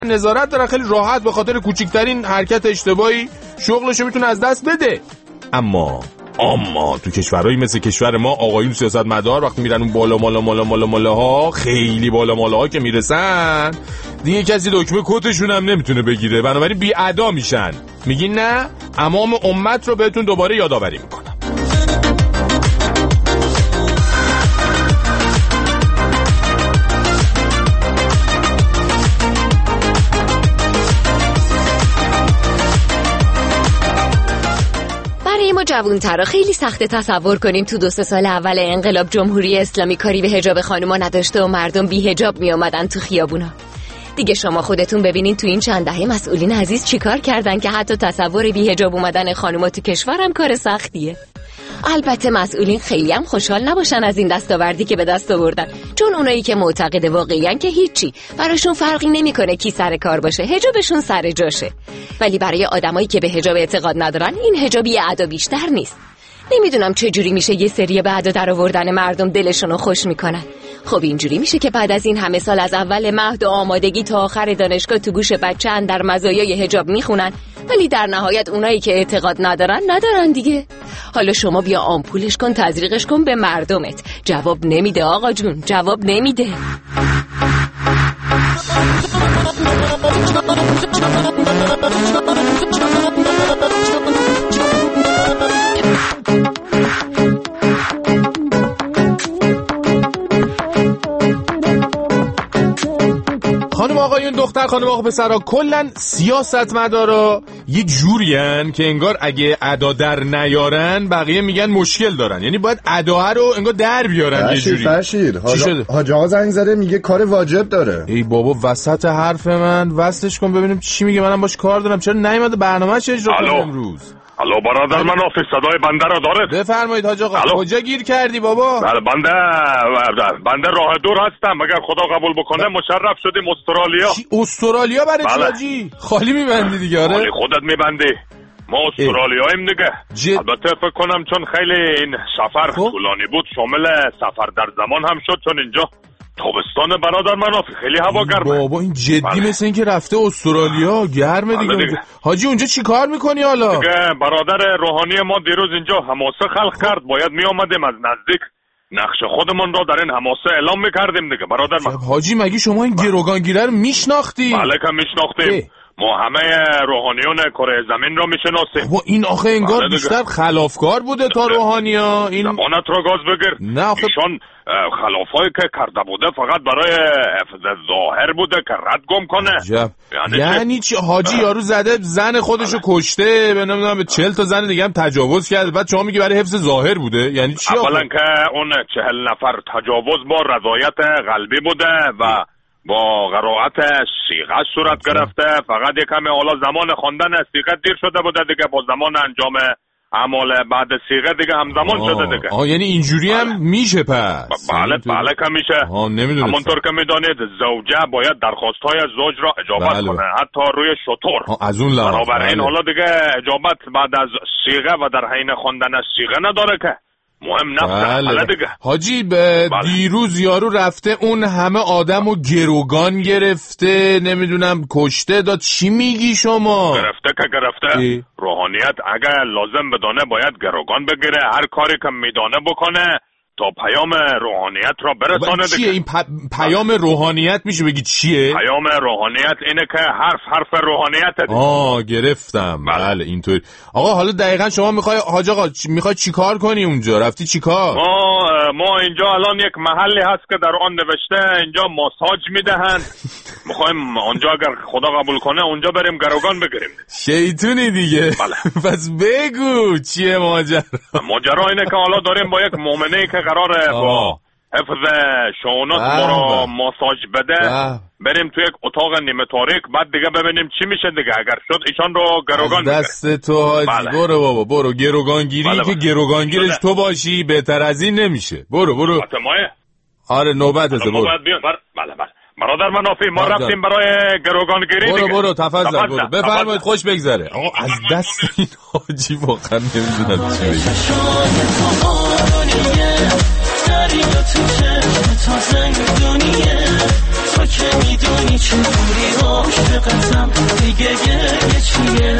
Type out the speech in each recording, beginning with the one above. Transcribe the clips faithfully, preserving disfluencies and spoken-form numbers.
نظارت دارن، خیلی راحت به خاطر کوچکترین حرکت اشتباهی شغلشو میتونه از دست بده. اما اما تو کشورهایی مثل کشور ما آقایون سیاستمدار وقتی میرن اون بالا مالا مالا مالا مالا ها، خیلی بالا مالا ها که میرسن دیگه کسی دکمه کتشون هم نمیتونه بگیره، بنابراین بی ادا میشن. میگین نه؟ امام امت رو بهتون دوباره یادآوری میکنم. ما جوان‌ترا خیلی سخته تصور کنیم تو دو سه سال اول انقلاب جمهوری اسلامی کاری به حجاب خانوما نداشته و مردم بی حجاب می اومدن تو خیابونا. دیگه شما خودتون ببینین تو این چند دهه مسئولین عزیز چیکار کردن که حتی تصور بی حجاب اومدن خانوما تو کشورم کار سختیه. البته مسئولین خیلی هم خوشحال نباشن از این دستاوردی که به دست آوردن، چون اونایی که معتقد واقعیان که هیچی براشون فرقی نمیکنه کی سر کار باشه، حجابشون سر جاشه. ولی برای آدمایی که به حجاب اعتقاد ندارن این حجاب یه ادا بیشتر نیست. نمیدونم چه جوری میشه یه سری به ادا در آوردن مردم دلشون رو خوش میکنن. خب اینجوری میشه که بعد از این همه سال از اول مهد و آمادگی تا آخر دانشگاه تو گوش بچه‌ان در مزایای حجاب میخونن، ولی در نهایت اونایی که اعتقاد ندارن ندارن دیگه. حالا شما بیا آمپولش کن، تزریقش کن به مردمت. جواب نمیده آقا جون، جواب نمیده. خانم آقایون، دختر خانم آقا پسرها، کلن سیاستمدارا یه جورین که انگار اگه ادا در نیارن بقیه میگن مشکل دارن، یعنی باید ادا رو انگار در بیارن. یه جوری فرشید حاج آقا زنگ زده میگه کار واجب داره. ای بابا وسط حرف من وصلش کن ببینیم چی میگه، منم باش کار دارم. چرا نیومده برنامه‌اش اجرا کنه امروز؟ الو برادر من آفیس صدای بنده را داره. بفرمایید حاج آقا. کجا گیر کردی بابا؟ بله بنده بنده راه دور هستم، اگر خدا قبول بکنه مشرف شدیم استرالیا. استرالیا برای چی حاجی؟ خالی میبندی دیگه؟ آره خالی خودت میبندی، ما استرالیاییم دیگه. جد... البته فکر کنم چون خیلی این سفر طولانی بود شامل سفر در زمان هم شد، چون اینجا تابستان برادر من خیلی هوا گرمه. بابا این جدی بله. مثل این که رفته استرالیا گرمه دیگه, دیگه. حاجی اونجا چی کار میکنی حالا؟ دیگه برادر روحانی ما دیروز اینجا حماسه خلق کرد، باید میامدیم از نزدیک نقش خودمون رو در این حماسه اعلام میکردیم دیگه برادر من. حاجی مگه شما این گروگانگیره رو میشناختی؟ بله که میشناختیم، ما همه روحانیون کره زمین رو میشناسیم. بابا این آخه انگار بیشتر خلافکار بوده تا روحانیا. این زبانت رو گاز بگیر. نه آخه ایشان خلافایی که کرده بوده فقط برای حفظ ظاهر بوده که رد گم کنه. یعنی, یعنی چی حاجی؟ یارو زده زن خودشو کشته، به نمیدونم به چهل تا زن دیگه هم تجاوز کرده، بعد شما میگی برای حفظ ظاهر بوده؟ یعنی چی؟ اولا که اون چهل نفر تجاوز با رضایت قلبی بوده و با قرائت صیغه صورت گرفته. فقط یکم حالا زمان خواندن صیغه دیر شده بوده دیگه، با زمان انجام اعمال بعد صیغه دیگه همزمان شده دیگه. آه یعنی اینجوری هم میشه پس؟ بله بله که میشه. همونطور که میدانید زوجه باید درخواست‌های زوج را اجابت بله. کنه، حتی روی شطور. از اون لحاظ بنابراین بله. حالا دیگه اجابت بعد از صیغه و در حین خواندن صیغه نداره که مهم نفته. بله. دیگه حاجی به بله. دیروز یارو رفته اون همه آدمو گروگان گرفته، نمیدونم کشته داد. چی میگی شما؟ گرفته که گرفته ای؟ روحانیت اگر لازم بدانه باید گروگان بگیره، هر کاری که میدانه بکنه تا پیام روحانیت را برسانه. چیه این پ... پیام روحانیت میشه بگی چیه؟ پیام روحانیت اینه که حرف حرف روحانیت دیگه. آه گرفتم. بله, بله اینطوری. آقا حالا دقیقاً شما میخوای حاج آقا میخوای چیکار کنی اونجا؟ رفتی چیکار؟ ما ما اینجا الان یک محلی هست که در آن نوشته اینجا ماساژ میدهن. میخوایم اونجا اگر خدا قبول کنه اونجا بریم گروگان بگیریم. شیطونی دیگه. بله. پس بگو چیه ماجرا؟ ماجرا اینه که حالا داریم با یک مؤمنه که قراره با حفظ شؤونات ما رو ماساژ بده بریم توی یک اتاق نیمه تاریک، بعد دیگه ببینیم چی میشه دیگه. اگر شد ایشان رو گروگان بگیریم. دست تو حاجی. بله. برو بابا برو گروگانگیری بله بله. که گروگانگیرش تو باشی بهتر از این نمیشه. برو برو. آره نوبت است. برو. بله بله. برادر منافی ما رفتیم برای گروگانگیری. برو برو تفضل برو. بفرمایید خوش بگذره. آقا از دست این حاجی واقعا نمیدونم چی بگم. که میدونی چجوری عاشقتم دیگه گریه چیه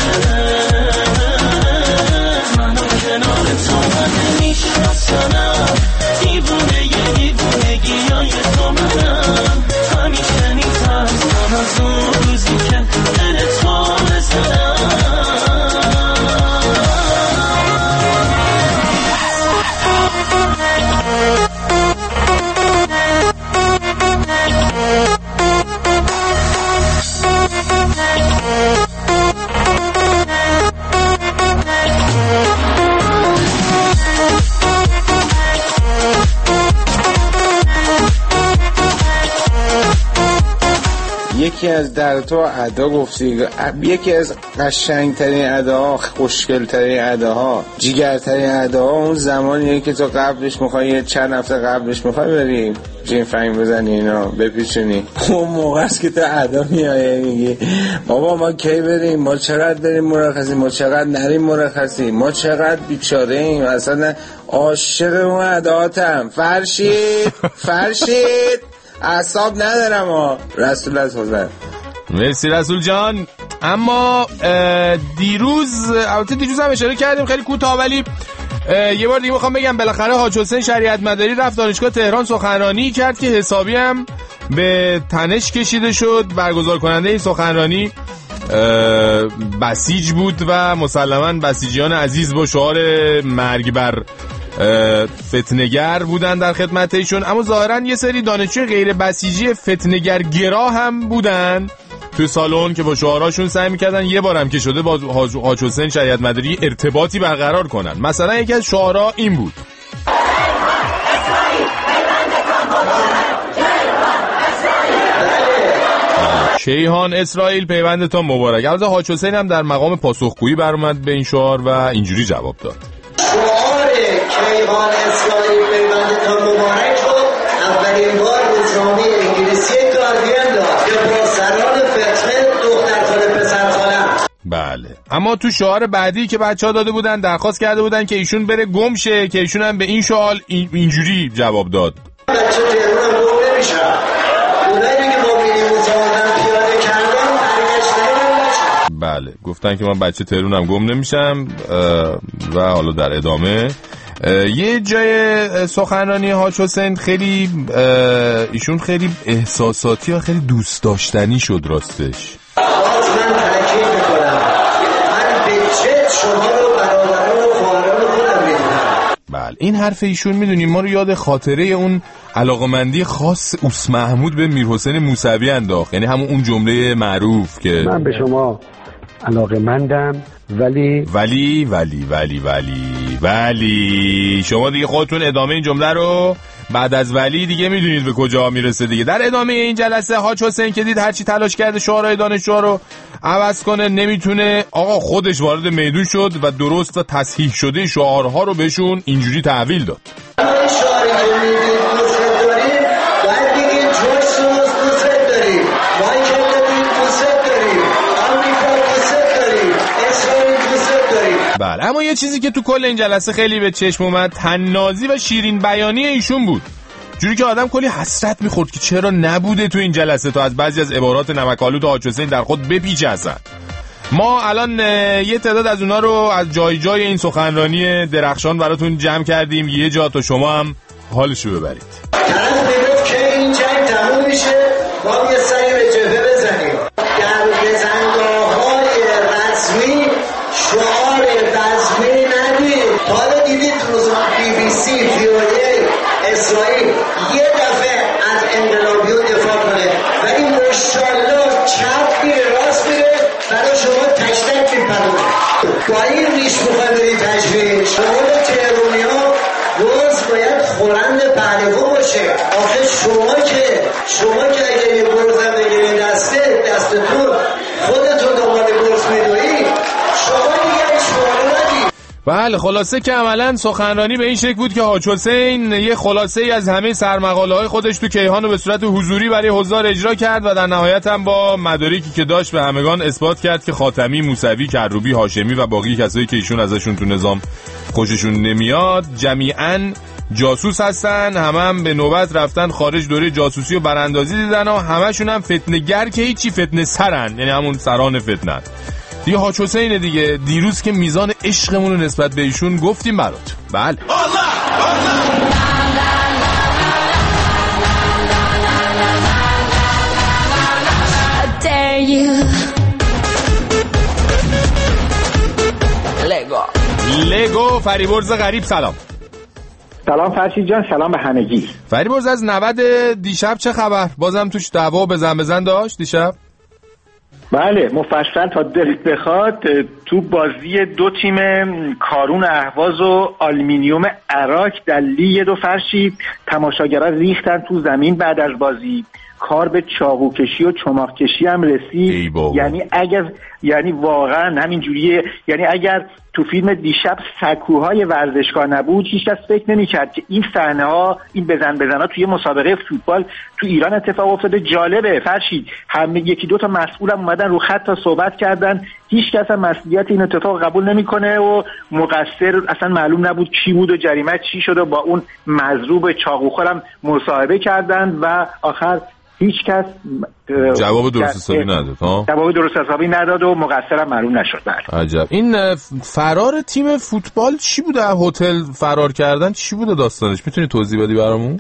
منو کنار تو من نمیشناسنم دیوونه یه دیوونگی های تو منم همیشه میترسم از اون روزی که دل تو بزنم یکی از در تو ادا گفتی، یکی از قشنگترین اداها، خوشگلترین اداها، جیگرترین اداها اون زمانیه که تو قبلش میخوای چند هفته قبلش میخوای بری جین فنگ بزنی اینا بپیچونی، اون موقع است که تو ادا میایه میگی بابا ما کی بریم، ما چقدر بریم مرخصی، ما چقدر نریم مرخصی، ما چقدر بیچاره ایم، اصلا عاشق اون اداهاتم. فرشید فرشید اعصاب ندارم ها. رسول از حضر. مرسی رسول جان. اما دیروز البته دیروز هم اشاره کردیم خیلی کوتاه، ولی یه بار دیگه میخوام بگم بالاخره حاج حسین شریعت مداری رفت دانشگاه تهران سخنرانی کرد که حسابی هم به تنش کشیده شد. برگزار کننده این سخنرانی بسیج بود و مسلماً بسیجیان عزیز با شعار مرگ بر فتنگر بودن در خدمت ایشون، اما ظاهراً یه سری دانشجوی غیر بسیجی فتنگر گرا هم بودن توی سالن که با شعاراشون سعی میکردن یه بارم که شده با حاج حسین شریعت مداری ارتباطی برقرار کنن. مثلا یکی از شعارا این بود: کیهان اسرائیل پیوندتان مبارک. البته حاج حسین هم در مقام پاسخگویی برآمد به این شعار و اینجوری جواب داد: شعار کیهان اسرائیل پیوندتان مبارک رو اولین بار روزنامه انگلیسی گاردین داد که با سران فتنه دخترخاله پسرخاله. بله، اما تو شعار بعدی که بچه‌ها داده بودن درخواست کرده بودن که ایشون بره گم شه، که ایشون هم به این سوال این اینجوری جواب داد: بچه تهران گم نمیشه. اونایی که با مینیبوس آمدن پیاده کردن برگشت نمیشه. بله، گفتن که من بچه تهران هم گم نمیشم. و حالا در ادامه یه جای سخنرانی حاج حسین خیلی ایشون خیلی احساساتی و خیلی دوست داشتنی شد راستش. باز من تاکید میکنم من به جد شما رو برادران و خواهران خودم میدونم. بله، این حرف ایشون میدونیم ما رو یاد خاطره اون علاقمندی خاص اوس محمود به میرحسین موسوی انداخت، یعنی همون اون جمله معروف که من به شما علاقمندم ولی ولی ولی ولی ولی ولی شما دیگه خودتون ادامه این جمله رو بعد از ولی دیگه میدونید به کجا میرسه دیگه. در ادامه این جلسه حاج حسین که دید هرچی تلاش کرده شعارهای دانشجوها رو عوض کنه نمیتونه، آقا خودش وارد میدون شد و درست و تصحیح شده شعارها رو بهشون اینجوری تحویل داد: شعاری که میدید دوست داریم باید دیگه جوش سوز دوست داریم، مایکل داریم دوست داریم، آمریکا دوست داریم، اسرائیل دوست داریم. بله، اما یه چیزی که تو کل این جلسه خیلی به چشم اومد طنازی و شیرین بیانی ایشون بود، جوری که آدم کلی حسرت میخورد که چرا نبوده تو این جلسه تا از بعضی از عبارات نمک‌آلود حاج حسین در خود بپیچه. اصلا ما الان یه تعداد از اونا رو از جای جای این سخنرانی درخشان براتون جمع کردیم، یه جا تا شما هم حالشو ببرید. طرف میگفت که این جنگ تموم میشه ما یه سری به جبهه بزنیم. در بزنگاه‌های رسمی شعار رسمی ندید. حالا دیدید روزنامه بی بی سی، وی او ای، اسرائیل یه دفعه از انقلابیون دفاع کنه، ولی ماشاءالله چپ میره راست میره برای شما تشتک میپرونه. با این ریش میخواه بری تجویل شما تهرونی ها روز باید خورند پهلوان باشه. آخه شما که شما که اگه یه برزم بگیری دسته دستتون خودتون دنبال برز میدوی شما دیگه شما ندید. بله، خلاصه که عملا سخنرانی به این شکل بود که حاج حسین یه خلاصه ای از همه سرمقاله های خودش تو کیهان رو به صورت حضوری برای حضار اجرا کرد و در نهایت هم با مدارکی که داشت به همگان اثبات کرد که خاتمی، موسوی، کروبی، هاشمی و باقی کسایی که ایشون ازشون تو نظام خوششون نمیاد جمیعاً جاسوس هستن، همه هم به نوبت رفتن خارج دوره جاسوسی و براندازی دیدن و همشون هم فتنه‌گر که هیچی فتنه سرن، یعنی همون سران فتنه. دیگه حاج حسین دیگه، دیروز که میزان عشقمون رو نسبت به ایشون گفتیم برات. بله لگو فریبرز غریب سلام. سلام فرشید جان، سلام به همگی. فریبرز از نود دیشب چه خبر؟ بازم توش دعوا بزن بزن داشت دیشب؟ بله مفصل تا دلت بخواد. تو بازی دو تیم کارون اهواز و آلومینیوم عراق در لیگ دو فرشید، تماشاگرها ریختن تو زمین بعد از بازی. کار به چاقو کشی و چماق کشی هم رسید. یعنی اگر یعنی واقعا همین جوریه، یعنی اگر تو فیلم دیشب سکوهای ورزشگاه نبود هیچ کس فکر نمی‌کرد که این صحنه‌ها، این بزن بزن‌ها توی مسابقه فوتبال تو ایران اتفاق افتاده. جالبه فرشید، هم یکی دو تا مسئولم اومدن رو خط تا صحبت کردن، هیچ کس هم مسئولیت این اتفاق قبول نمی‌کنه و مقصر اصلا معلوم نبود کی بود و جریمه چی شد و با اون مضروب چاقوخورم مصاحبه کردن و آخر هیچ کس جواب درست حسابی نداد. ها جواب درست حسابی نداد و مقصرم معلوم نشد. عجب. این فرار تیم فوتبال چی بوده؟ هتل فرار کردن چی بوده داستانش؟ میتونی توضیح بدی برامون؟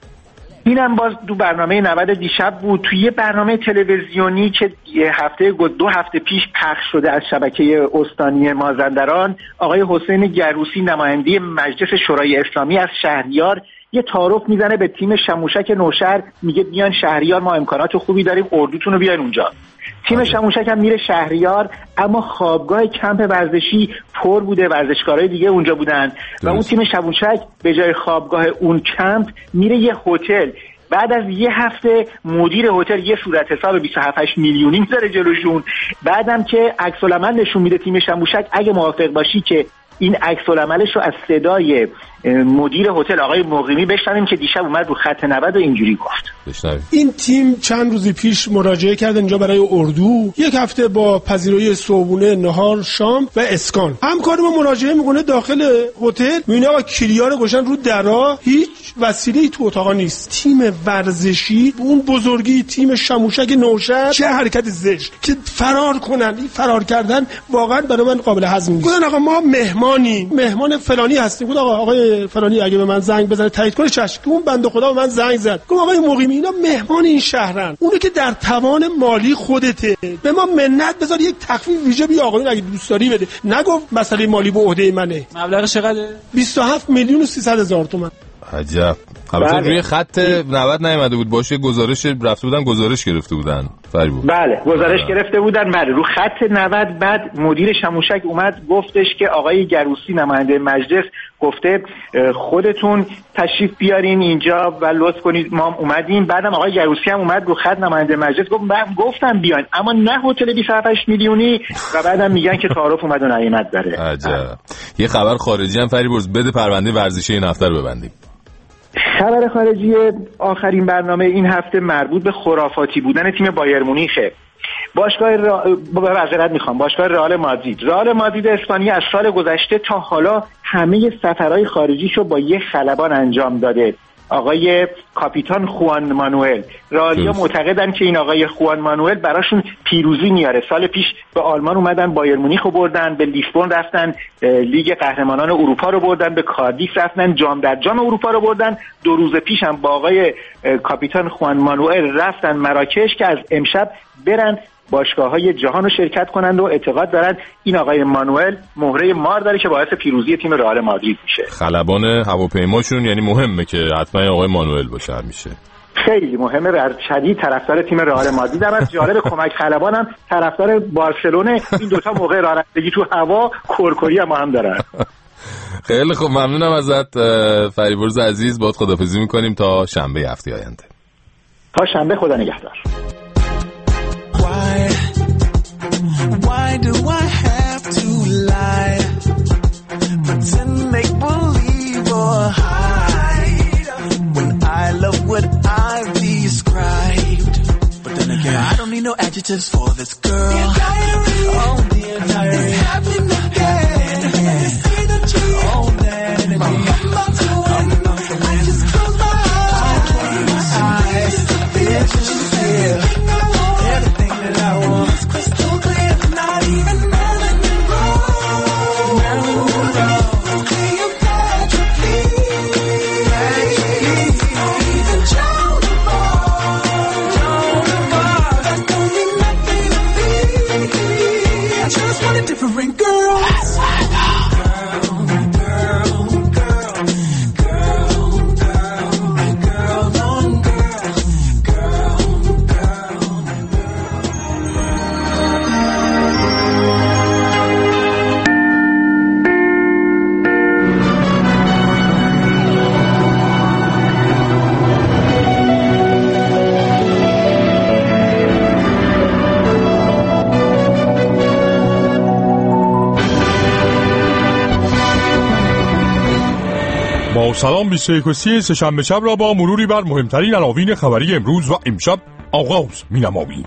اینم باز دو برنامه نود دیشب بود، توی یه برنامه تلویزیونی که هفته دو هفته پیش پخش شده از شبکه استانی مازندران. آقای حسین گروسی نماینده مجلس شورای اسلامی از شهریار یه تعارف میزنه به تیم شموشک نوشهر، میگه بیان شهریار، ما امکانات خوبی داریم، اردوتون رو بیاین اونجا. تیم شموشک هم میره شهریار، اما خوابگاه کمپ ورزشی پر بوده، ورزشکارای دیگه اونجا بودن و اون تیم شموشک به جای خوابگاه اون کمپ میره یه هتل. بعد از یه هفته مدیر هتل یه صورت حساب بیست و هفت میلیونی میذاره جلوشون. بعدم که عکس العمل نشون میده تیم شموشک، اگه موافق باشی که این عکس العملش رو از صدای مدیر هتل آقای مقیمی بشنویم که دیشب اومد رو خط نود و اینجوری گفت. بشنویم. این تیم چند روزی پیش مراجعه کرد اینجا برای اردو، یک هفته با پذیرایی صبحونه، نهار، شام و اسکان. همکار ما مراجعه میکنه داخل هتل، میبینه آقا کلیا رو گوشن رو درا، هیچ وسیله‌ای تو اتاقا نیست. تیم ورزشی اون بزرگی تیم شموشک نوشهر چه حرکت زشت که فرار کنن. این فرار کردن واقعا برای من قابل هضم نیست. گفتن آقا ما مهمانی مهمان فلانی هستیم. گفت آقا آقای فلانی اگه به من زنگ بزنه تایید کنه چشم. اون بنده خدا به من زنگ زد، گفت آقای مقیمی اینا مهمان این شهرن، اونو که در توان مالی خودته، به ما منت بذار یک تخفیف ویژه بی آقایون اگه دوست داری بده. نگفت مسئله مالی به عهده منه. مبلغ چقدره؟ بیست و هفت میلیون و سیصد هزار تومان. عجب. البته روی خط نود نیامده بود باشه، گزارش رفته بودن گزارش گرفته بودن فریبرز. بله گزارش آه. گرفته بودن. بله رو خط نود. بعد مدیر شموشک اومد گفتش که آقای گروسی نماینده مجلس گفته خودتون تشریف بیارین اینجا و لطف کنید ما اومدیم. بعدم آقای گروسی هم اومد رو خط نماینده مجلس گفت من گفتم بیاین اما نه هتل بیست و هفت میلیونی و بعدم میگن که تعارف اومد و نیامد داره. عجب. یه خبر خارجی هم فریبرز بده، پرونده ورزشی این هفته رو ببندیم. خبر خارجی آخرین برنامه این هفته مربوط به خرافاتی بودن تیم بایر مونیخه. باشگاه را... معذرت میخوام باشگاه رئال مادرید رئال مادرید اسپانیا از سال گذشته تا حالا همه سفرهای خارجیشو با یک خلبان انجام داده. آقای کاپیتان خوان مانوئل. رئالیا معتقدن که این آقای خوان مانوئل براشون پیروزی میاره. سال پیش به آلمان اومدن، بایر مونیخ رو بردن، به لیسبون رفتن، لیگ قهرمانان اروپا رو بردن، به کاردیف رفتن، جام در جام اروپا رو بردن. دو روز پیش هم با آقای کاپیتان خوان مانوئل رفتن مراکش که از امشب برن باشگاه‌های جهان رو شرکت کنند و اعتقاد دارن این آقای مانوئل مهره مار داره که باعث پیروزی تیم رئال مادرید میشه. خلبان هواپیماشون یعنی مهمه که حتما آقای مانوئل باشه همیشه. خیلی مهمه. شدید طرفدار تیم رئال مادرید هم از جالب کمک خلبانم طرفدار بارسلونه. این دوتا موقع رانندگی تو هوا کرکری هم هم دارن. خیلی خوب، ممنونم ازت فریبرز عزیز. باهات خداحافظی می‌کنیم تا شنبه هفته آینده. تا شنبه، خدا نگهدار. Why, why do I have to lie? Pretend make believe or hide when I love what I've described. But then again, I don't need no adjectives for this girl. Dear diary, oh dear diary, it's happening again. Let's see the truth. Oh, that energy, I'm about to win. on a different girl. با سلام بیست و یک و سی سه‌شنبه شب را با مروری بر مهمترین عناوین خبری امروز و امشب آغاز می‌نماییم.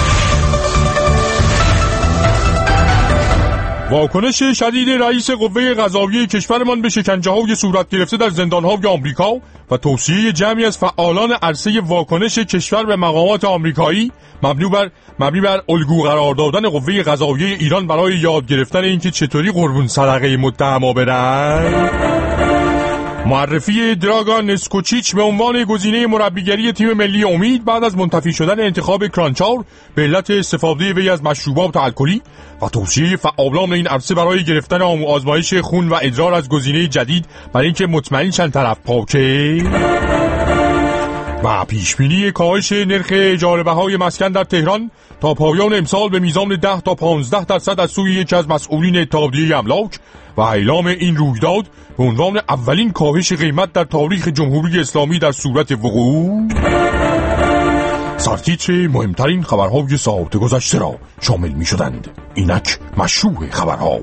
واکنش شدید رئیس قوه قضاییه کشورمان به شکنجه‌های صورت گرفته در زندان‌های آمریکا و توصیه جمعی از فعالان عرصه واکنش کشور به مقامات آمریکایی مبنی بر مبنی بر الگو قرار دادن قوه قضاییه ایران برای یاد گرفتن اینکه چطوری قربون صدقه متهما برن. معرفی دراگان اسکوچیچ به عنوان گزینه مربیگری تیم ملی امید بعد از منتفی شدن انتخاب کرانچار به علت استفاده وی از مشروبات الکلی و توصیه فعالان این عرصه برای گرفتن آزمایش خون و ادرار از گزینه جدید برای اینکه مطمئن شن طرف پاکه. و پیشبینی کاهش نرخ اجاره بهای مسکن در تهران تا پایان امسال به میزان ده تا پانزده درصد از سوی یکی از مسئولین اتحادیه املاک و اعلام این رویداد به عنوان اولین کاهش قیمت در تاریخ جمهوری اسلامی در صورت وقوع. سرتیتر مهمترین خبرهای ساعت گذشته را شامل می شدند. اینک مشروع خبرها.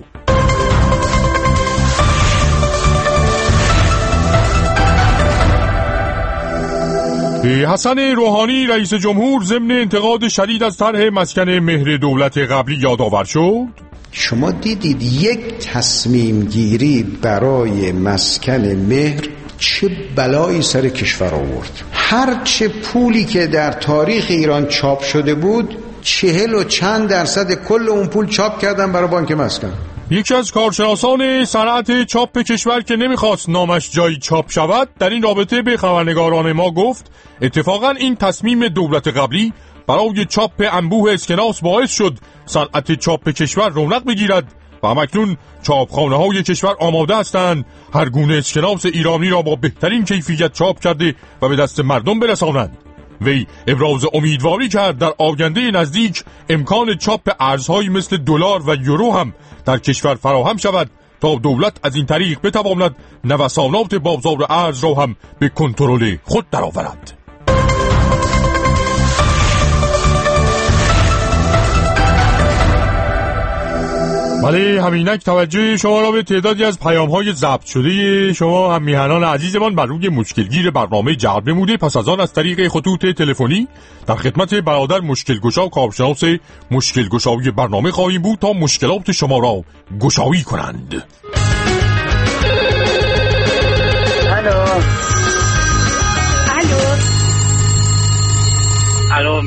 حسن روحانی رئیس جمهور ضمن انتقاد شدید از طرح مسکن مهر دولت قبلی یادآور شد. شما دیدید یک تصمیم گیری برای مسکن مهر چه بلایی سر کشور آورد. هر چه پولی که در تاریخ ایران چاپ شده بود چهل و چند درصد کل اون پول چاپ کردن برای بانک مسکن. یکی از کارشناسان صنعت چاپ کشور که نمیخواست نامش جایی چاپ شود در این رابطه به خبرنگاران ما گفت اتفاقا این تصمیم دولت قبلی برای چاپ انبوه اسکناس باعث شد صنعت چاپ کشور رونق بگیرد و همکنون چاپخانه های کشور آماده هستند هر گونه اسکناس ایرانی را با بهترین کیفیت چاپ کرده و به دست مردم برسانند. وی ابراز امیدواری کرد در آینده نزدیک امکان چاپ ارزهایی مثل دلار و یورو هم در کشور فراهم شود تا دولت از این طریق بتواند نوسانات بازار ارز را هم به کنترل خود درآورد. بله همینک توجه شما را به تعدادی از پیام‌های ضبط شده شما هم میهنان عزیزمان بر روی مشکلگیر برنامه جلب نموده. پس از آن از طریق خطوط تلفنی در خدمت برادر مشکلگشا کارشناس مشکلگشایی برنامه خواهیم بود تا مشکلات شما را گشایی کنند. الو الو الو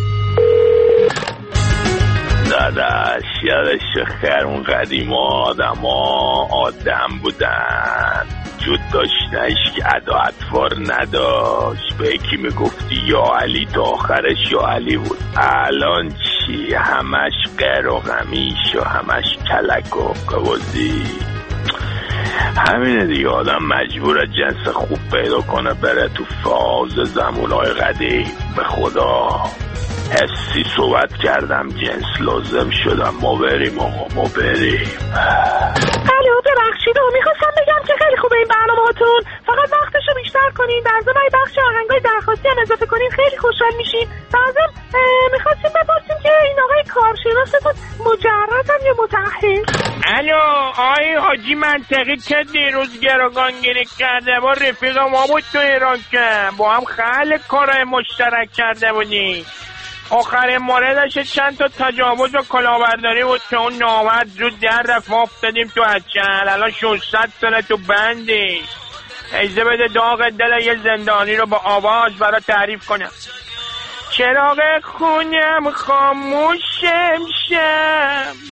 داداش یادش خیر اون قدیم آدم ها آدم بودن جود داشتنش که ادا اطوار نداشت به یکی میگفتی یا علی تا آخرش یا علی بود. الان چی همش قیر و غمیش و همش کلک و قوازی. همینه دیگه آدم مجبور جنس خوب پیدا کنه بره تو فاز زمانهای قدیم. به خدا حسی صحبت کردم جنس لازم شدم ما بریم آقا ما بریم. الو ببخشید میخواستم بگم که خیلی خوبه این برنامه هاتون فقط وقتشو بیشتر کنین در ضمن بخش آهنگای درخواستی هم اضافه کنین خیلی خوشحال میشین. بعضم میخواستیم بپرسیم که این آقای کارشناستون مجردن یا متأهل؟ الو آقای حاجی منطقی که دیروز گروگانگیری کرده با رفیق ما بود تو ایران که با هم خیلی کارهای مشترک کرده بودیم. آخرین موردش چند تا تجاوز و کلاهبرداری بود که اون نامرد زود در رفت ما افتادیم تو هچل. الان ششصد ساله تو بندی. اجازه بده داغ دل یه زندانی رو با آواز برای تعریف کنم. چراغ خونم خاموش شم